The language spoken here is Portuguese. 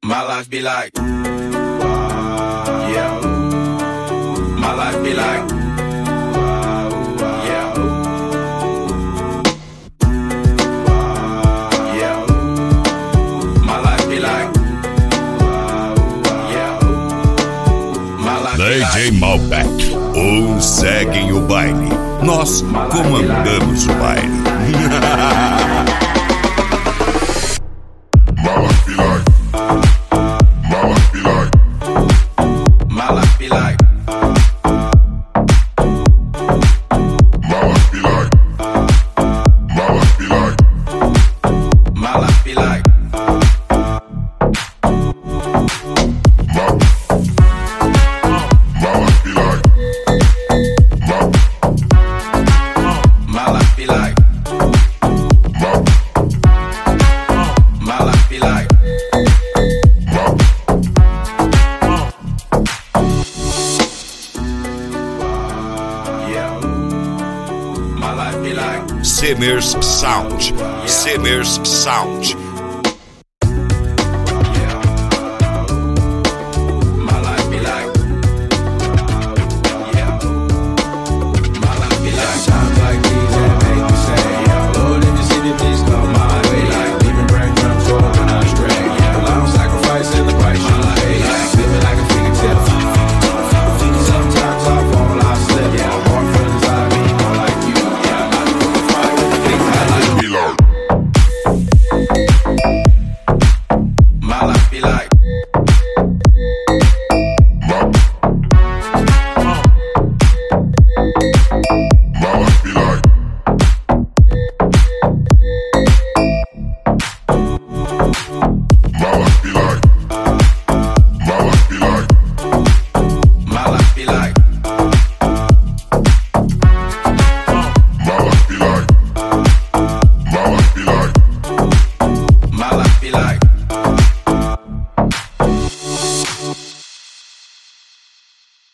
My life be like, yeah. My life be like, yeah. Yeah. My life be like, yeah. My life be like. DJ Malbec, seguem o baile. Nós comandamos o baile. Semers Sound, Semers Sound.